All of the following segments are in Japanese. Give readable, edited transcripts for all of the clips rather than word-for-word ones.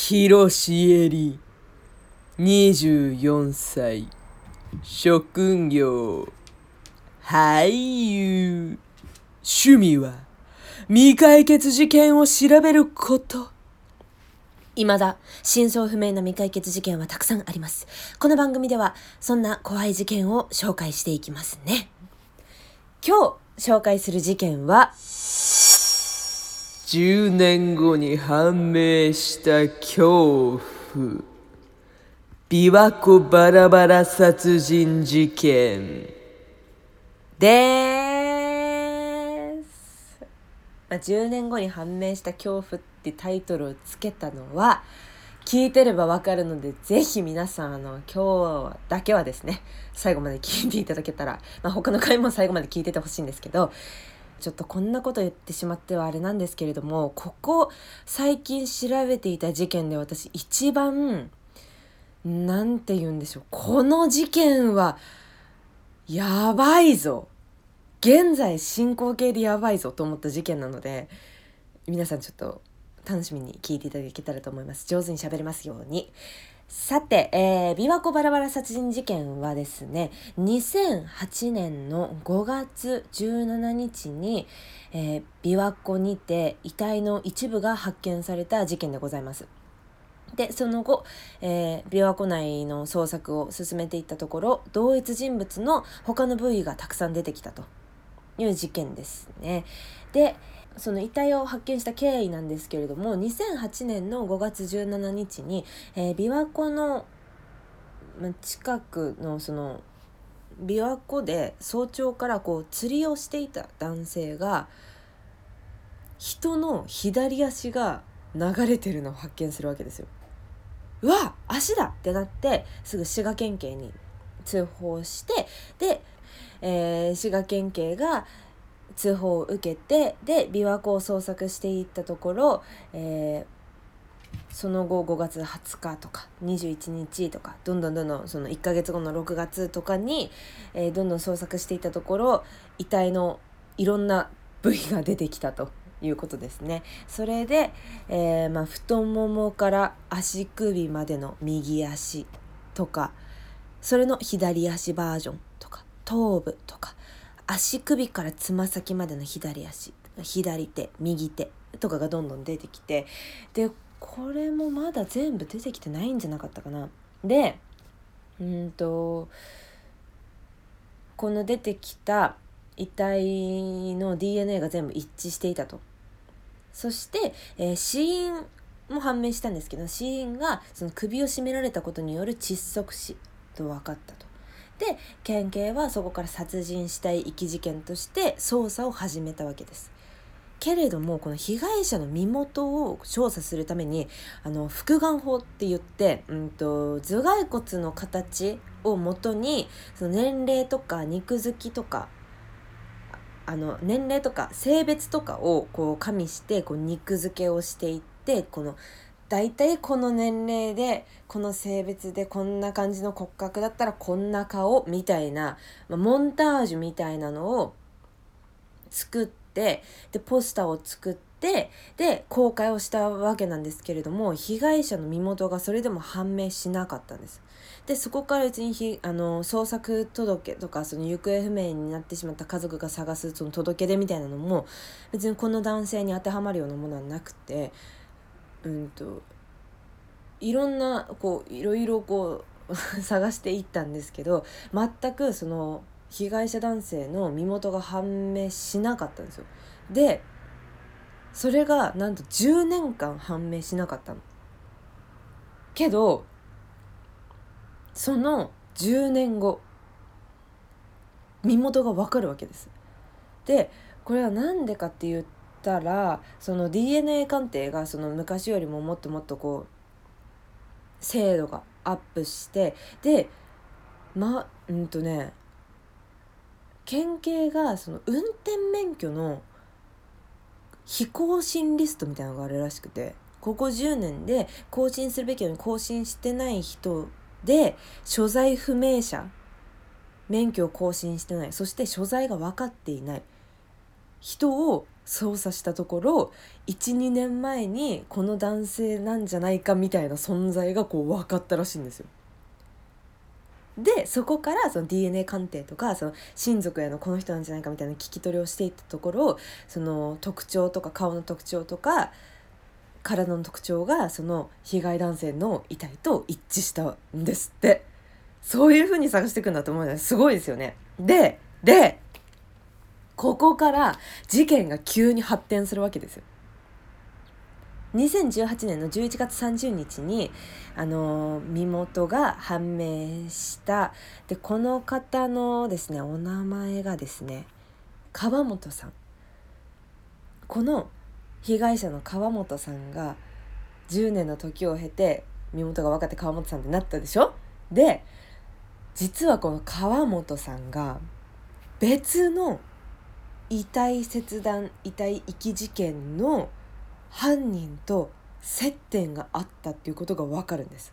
広しえり、24歳、職業、俳優、趣味は未解決事件を調べること。 未だ真相不明な未解決事件はたくさんあります。この番組ではそんな怖い事件を紹介していきますね。今日紹介する事件は 10年後に判明した恐怖、琵琶湖バラバラ殺人事件です。10年後に判明した恐怖ってタイトルをつけたのは聞いてればわかるので、ぜひ皆さん今日だけはですね最後まで聞いていただけたら、他の回も最後まで聞いててほしいんですけど、ちょっとこんなこと言ってしまってはあれなんですけれども、ここ最近調べていた事件で私一番なんて言うんでしょう、この事件はやばいぞ、現在進行形でやばいぞと思った事件なので、皆さんちょっと楽しみに聞いていただけたらと思います。上手に喋れますように。さて、琵琶湖バラバラ殺人事件はですね、2008年の5月17日に、琵琶湖にて遺体の一部が発見された事件でございます。でその後、琵琶湖内の捜索を進めていったところ、同一人物の他の部位がたくさん出てきたという事件ですね。でその遺体を発見した経緯なんですけれども、2008年の5月17日に、琵琶湖の近くの琵琶湖で早朝から釣りをしていた男性が、人の左足が流れてるのを発見するわけですよ。うわ、足だってなってすぐ滋賀県警に通報して、で、滋賀県警が通報を受けて、で琵琶湖を捜索していったところ、その後5月20日とか21日とかどんどんその1ヶ月後の6月とかに、どんどん捜索していったところ、遺体のいろんな部位が出てきたということですね。それで、太ももから足首までの右足とか、それの左足バージョンとか、頭部とか、足首からつま先までの左足、左手、右手とかがどんどん出てきて、でこれもまだ全部出てきてないんじゃなかったかな。でこの出てきた遺体の DNA が全部一致していたと。そして、死因も判明したんですけど、死因がその首を絞められたことによる窒息死と分かったと。で県警はそこから殺人死体遺棄事件として捜査を始めたわけです。けれどもこの被害者の身元を調査するために復顔法って言って、頭蓋骨の形をもとにその年齢とか肉付きとか年齢とか性別とかを加味して肉付けをしていって、だいたいこの年齢でこの性別でこんな感じの骨格だったらこんな顔みたいな、モンタージュみたいなのを作って、でポスターを作ってで公開をしたわけなんですけれども、被害者の身元がそれでも判明しなかったんです。でそこから別に捜索届とか、その行方不明になってしまった家族が探すその届け出みたいなのも別にこの男性に当てはまるようなものはなくて、いろんないろいろ探していったんですけど、全くその被害者男性の身元が判明しなかったんですよ。でそれがなんと10年間判明しなかったの。けどその10年後身元が分かるわけです。でこれはなんでかって言ったら、その DNA 鑑定がその昔よりももっともっと精度がアップして、で県警がその運転免許の非更新リストみたいなのがあるらしくて、ここ10年で更新するべきように更新してない人で、所在不明者、免許を更新してない、そして所在が分かっていない人を捜査したところ 1,2 年前にこの男性なんじゃないかみたいな存在がこう分かったらしいんですよ。でそこからその DNA 鑑定とかその親族へのこの人なんじゃないかみたいな聞き取りをしていったところ、その特徴とか顔の特徴とか体の特徴がその被害男性の遺体と一致したんですって。そういう風に探していくんだと思うのですごいですよね。でここから事件が急に発展するわけですよ。2018年の11月30日に身元が判明した。でこの方のですねお名前がですね川本さん。この被害者の川本さんが10年の時を経て身元が分かって川本さんってなったでしょ。で実はこの川本さんが別の遺体切断遺体遺棄事件の犯人と接点があったっていうことが分かるんです。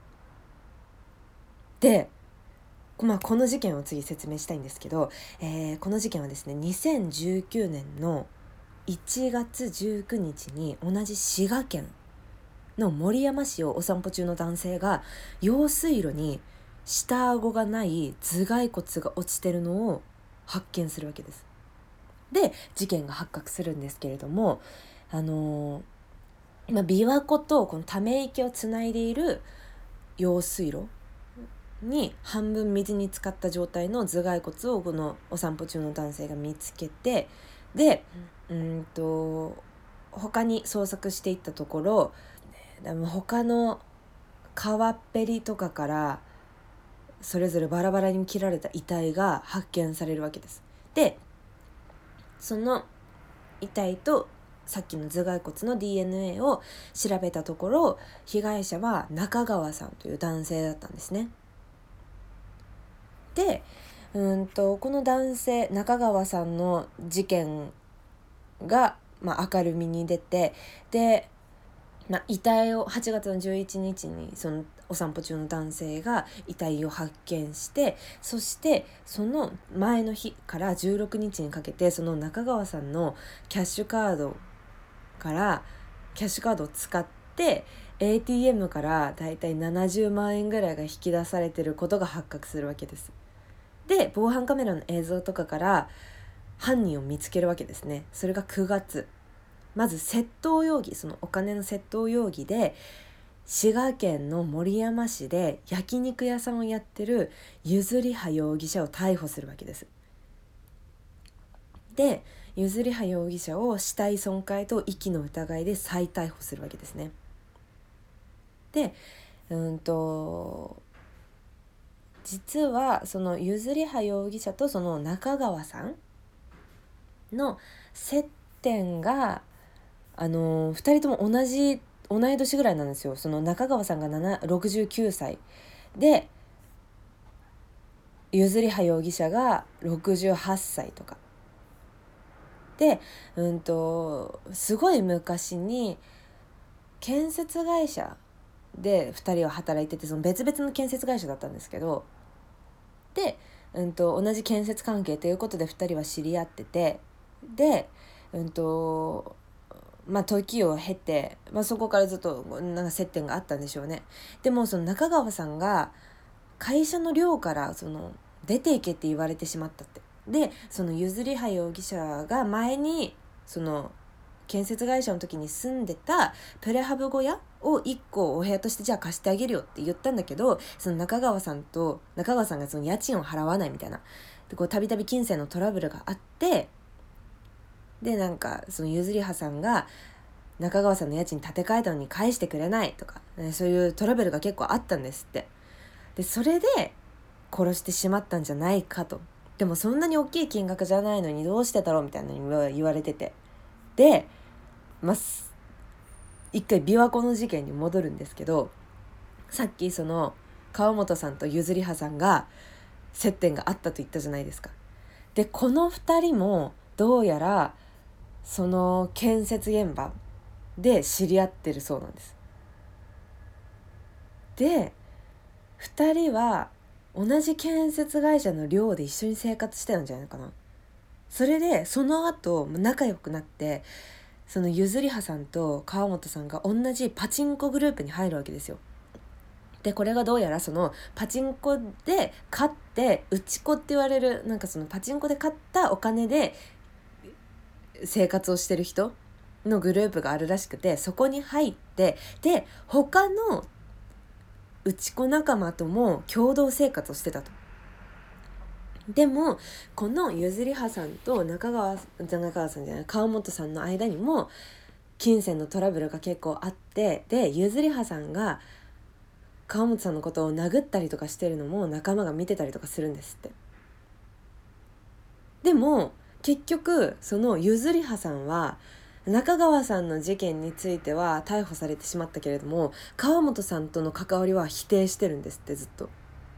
で、この事件を次説明したいんですけど、この事件はですね2019年の1月19日に同じ滋賀県の守山市をお散歩中の男性が用水路に下顎がない頭蓋骨が落ちてるのを発見するわけです。で事件が発覚するんですけれども、琵琶湖とこのため池をつないでいる用水路に半分水に浸かった状態の頭蓋骨をこのお散歩中の男性が見つけて、で他に捜索していったところ他の川っぺりとかからそれぞれバラバラに切られた遺体が発見されるわけです。でその遺体とさっきの頭蓋骨の DNA を調べたところ被害者は中川さんという男性だったんですね。でこの男性中川さんの事件が、明るみに出て、で、遺体を8月の11日にそのお散歩中の男性が遺体を発見して、そしてその前の日から16日にかけてその中川さんのキャッシュカードを使って ATM からだいたい70万円ぐらいが引き出されていることが発覚するわけです。で防犯カメラの映像とかから犯人を見つけるわけですね。それが9月、まず窃盗容疑、そのお金の窃盗容疑で滋賀県の守山市で焼肉屋さんをやってるゆずりは容疑者を逮捕するわけです。でゆずりは容疑者を死体損壊と遺棄の疑いで再逮捕するわけですね。で実はそのゆずりは容疑者とその中川さんの接点が2人とも同い年ぐらいなんですよ。その中川さんが69歳でゆずりは容疑者が68歳とかで、すごい昔に建設会社で2人は働いてて、その別々の建設会社だったんですけど、で、同じ建設関係ということで2人は知り合ってて、で、時を経て、そこからずっとなんか接点があったんでしょうね。でもその中川さんが会社の寮からその出ていけって言われてしまったって。でそのゆずりは容疑者が前にその建設会社の時に住んでたプレハブ小屋を1個お部屋としてじゃあ貸してあげるよって言ったんだけど、その中川さんがその家賃を払わないみたいな、でこうたびたび金銭のトラブルがあって、でなんかそのゆずりはさんが中川さんの家賃立て替えたのに返してくれないとか、そういうトラブルが結構あったんですって。でそれで殺してしまったんじゃないかと。でもそんなに大きい金額じゃないのにどうしてだろうみたいなに言われてて、で一回琵琶湖の事件に戻るんですけど、さっきその川本さんとゆずりはさんが接点があったと言ったじゃないですか。でこの2人もどうやらその建設現場で知り合ってるそうなんです。で2人は同じ建設会社の寮で一緒に生活してたんじゃないかな。 それでその後仲良くなって、そのゆずりはさんと川本さんが同じパチンコグループに入るわけですよ。でこれがどうやらそのパチンコで勝って打ち子って言われる、なんかそのパチンコで勝ったお金で生活をしてる人のグループがあるらしくて、そこに入って、で他の打ち子仲間とも共同生活をしてたと。でもこのゆずりはさんと川本さんの間にも金銭のトラブルが結構あって、でゆずりはさんが川本さんのことを殴ったりとかしてるのも仲間が見てたりとかするんですって。でも結局そのゆずりはさんは中川さんの事件については逮捕されてしまったけれども、川本さんとの関わりは否定してるんですって、ずっと。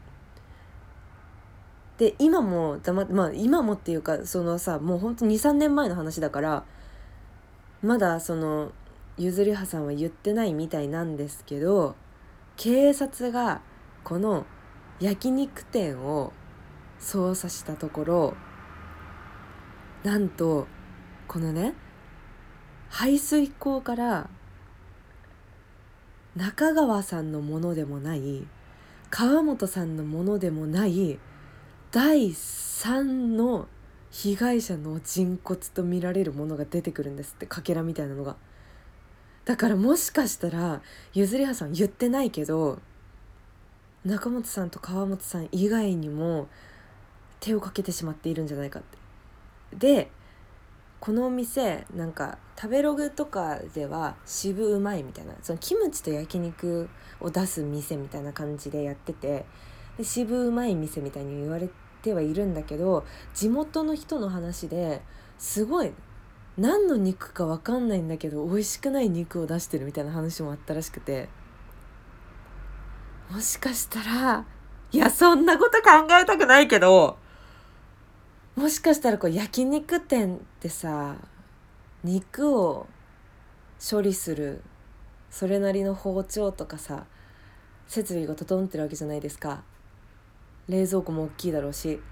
で今も今もっていうか、そのさ、もうほんと 2,3 年前の話だから、まだそのゆずりはさんは言ってないみたいなんですけど、警察がこの焼肉店を捜査したところ、なんとこのね排水溝から中川さんのものでもない川本さんのものでもない第3の被害者の人骨と見られるものが出てくるんですって、かけらみたいなのが。だからもしかしたらゆずりはさん言ってないけど、中本さんと川本さん以外にも手をかけてしまっているんじゃないかって。でこのお店なんか食べログとかでは渋うまいみたいな、そのキムチと焼肉を出す店みたいな感じでやってて、で渋うまい店みたいに言われてはいるんだけど、地元の人の話ですごい何の肉か分かんないんだけど美味しくない肉を出してるみたいな話もあったらしくて、もしかしたら、いやそんなこと考えたくないけど、もしかしたらこう焼肉店ってさ、肉を処理するそれなりの包丁とかさ、設備が整ってるわけじゃないですか。冷蔵庫も大きいだろうし、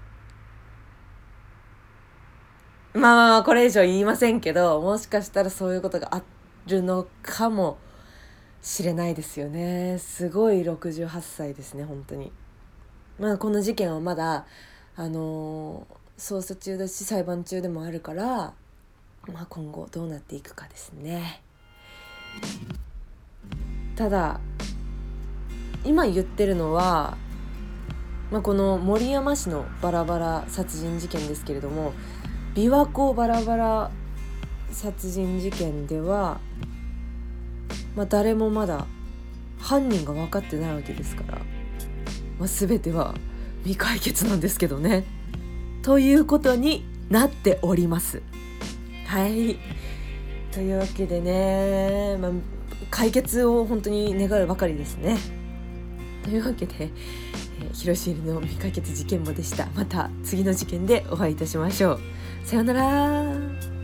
まあこれ以上言いませんけど、もしかしたらそういうことがあるのかもしれないですよね。すごい68歳ですね本当に。まあこの事件はまだ捜査中だし裁判中でもあるから、まあ今後どうなっていくかですね。ただ今言ってるのは、この守山市のバラバラ殺人事件ですけれども、琵琶湖バラバラ殺人事件では、誰もまだ犯人が分かってないわけですから、全ては未解決なんですけどね、ということになっております。はい、というわけでね、解決を本当に願うばかりですね。というわけで、広重の未解決事件簿でした。また次の事件でお会いいたしましょう。さようなら。